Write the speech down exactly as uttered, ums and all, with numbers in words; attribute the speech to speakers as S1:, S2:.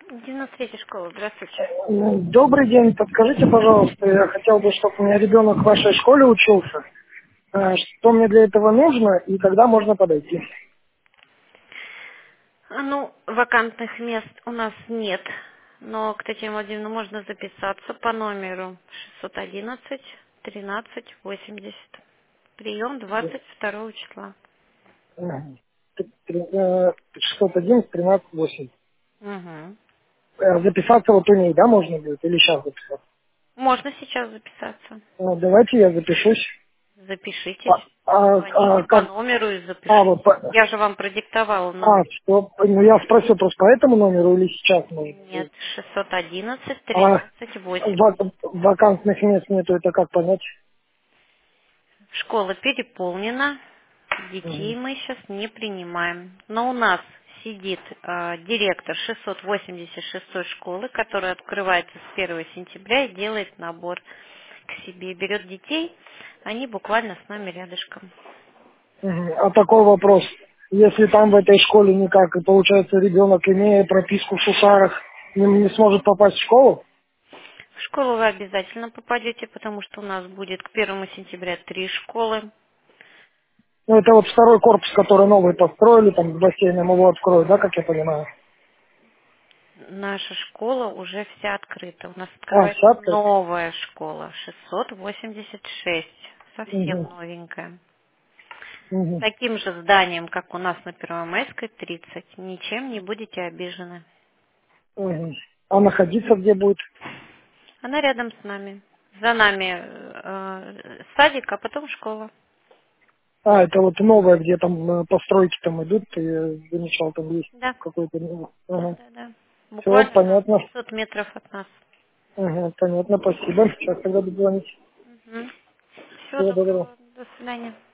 S1: девяносто третья школа, здравствуйте.
S2: М, Добрый день. Подскажите, пожалуйста, я хотел бы, чтобы у меня ребенок в вашей школе учился. Э, Что мне для этого нужно и когда можно подойти?
S1: А, Ну, вакантных мест у нас нет, но к Татьяне Владимировне можно записаться по номеру шестьсот одиннадцать тринадцать восемьдесят. Прием двадцать второго числа.
S2: Мгм. Т- три- э, шестьсот одиннадцать тринадцать восемь.
S1: Угу.
S2: Э, Записаться вот у ней, да, можно будет? Или сейчас записаться?
S1: Можно сейчас записаться.
S2: Ну, давайте я запишусь. А,
S1: Запишитесь.
S2: а-
S1: Позвоните
S2: а
S1: по
S2: как?
S1: номеру и
S2: А, вот,
S1: запишитесь.
S2: по-
S1: Я же вам продиктовала
S2: а,
S1: номер.
S2: что? Ну, я спросил просто по этому номеру или сейчас может
S1: Нет,
S2: быть?
S1: шестьсот одиннадцать
S2: А
S1: тринадцать восемьдесят.
S2: ва- вакантных мест нету, это как понять?
S1: Школа переполнена, детей
S2: Мгм.
S1: мы сейчас не принимаем. Но у нас сидит э, директор шестьсот восемьдесят шестой школы, которая открывается с первого сентября и делает набор к себе. Берет детей, они буквально с нами рядышком.
S2: Мгм. А такой вопрос. Если там в этой школе никак, и получается ребенок, имея прописку в Сусарах, не, не сможет попасть в школу?
S1: В школу вы обязательно попадете, потому что у нас будет к первому сентября три школы.
S2: Ну, это вот второй корпус, который новый построили, там с бассейном его откроют, да, как я понимаю?
S1: Наша школа уже вся открыта. У нас
S2: А,
S1: открывается
S2: садка?
S1: новая школа, шестьсот восемьдесят шесть, совсем
S2: Угу.
S1: новенькая.
S2: Угу.
S1: Таким же зданием, как у нас на Первомайской, тридцать. Ничем не будете обижены.
S2: Угу. А находиться где будет?
S1: Она рядом с нами. За нами э, садик, а потом школа.
S2: А, это вот новое, где там э, постройки там идут, я замечал, там есть
S1: Да,
S2: какой-то... ну,
S1: да,
S2: Ага.
S1: да, да.
S2: Все,
S1: Буквально на
S2: понятно.
S1: пятьсот метров от нас.
S2: Ага, понятно, спасибо. Сейчас тогда буду звонить.
S1: Угу. Всего
S2: Всего доброго.
S1: доброго. До свидания.